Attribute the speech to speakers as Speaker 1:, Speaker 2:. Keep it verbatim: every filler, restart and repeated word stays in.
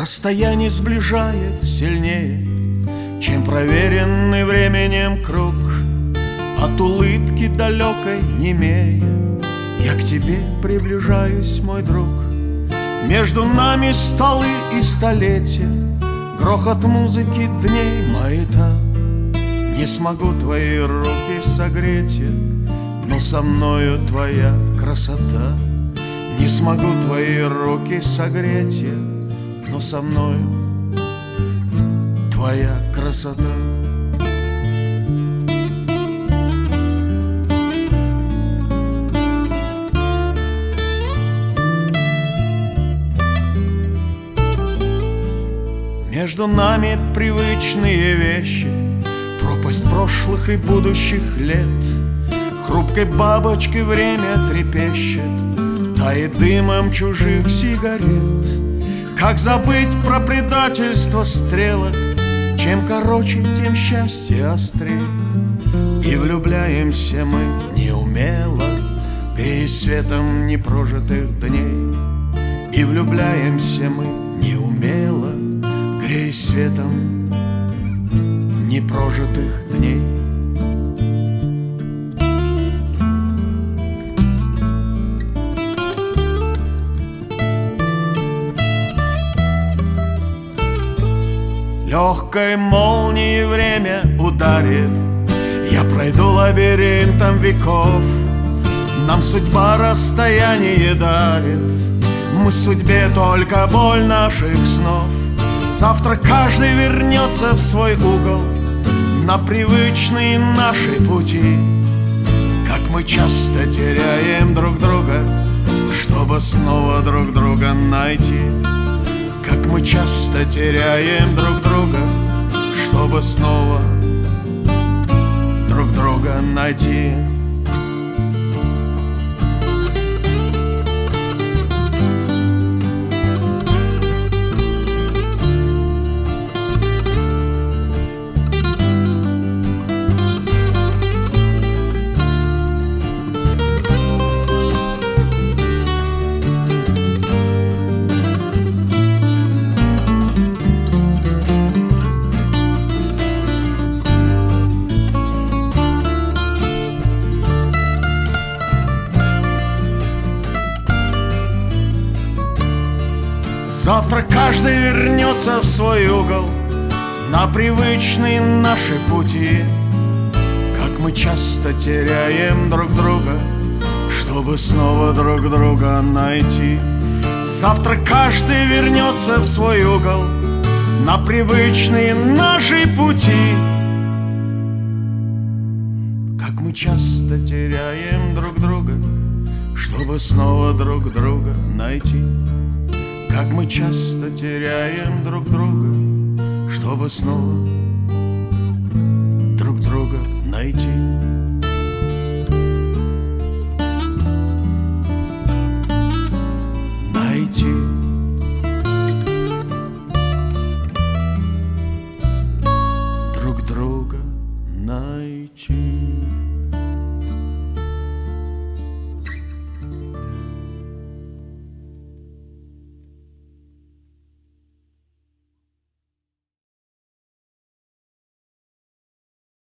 Speaker 1: Расстояние сближает сильнее, чем проверенный временем круг. От улыбки далекой немея я к тебе приближаюсь, мой друг. Между нами столы и столетия, грохот музыки дней маята. Не смогу твои руки согреть я, но со мною твоя красота. Не смогу твои руки согреть я, но со мною твоя красота. Между нами привычные вещи, пропасть прошлых и будущих лет. Хрупкой бабочкой время трепещет, тает дымом чужих сигарет. Как забыть про предательство стрелок? Чем короче, тем счастье острее. И влюбляемся мы неумело, греясь светом непрожитых дней. И влюбляемся мы неумело, греясь светом непрожитых дней. Легкой молнией время ударит, я пройду лабиринтом веков. Нам судьба расстояние дарит, мы судьбе только боль наших снов. Завтра каждый вернется в свой угол на привычные наши пути. Как мы часто теряем друг друга, чтобы снова друг друга найти. Как мы часто теряем друг друга, чтобы снова друг друга найти. Завтра каждый вернется в свой угол на привычные наши пути. Как мы часто теряем друг друга, чтобы снова друг друга найти. Завтра каждый вернется в свой угол на привычные наши пути. Как мы часто теряем друг друга, чтобы снова друг друга найти. Как мы часто теряем друг друга, чтобы снова друг друга найти. Найти. Друг друга найти.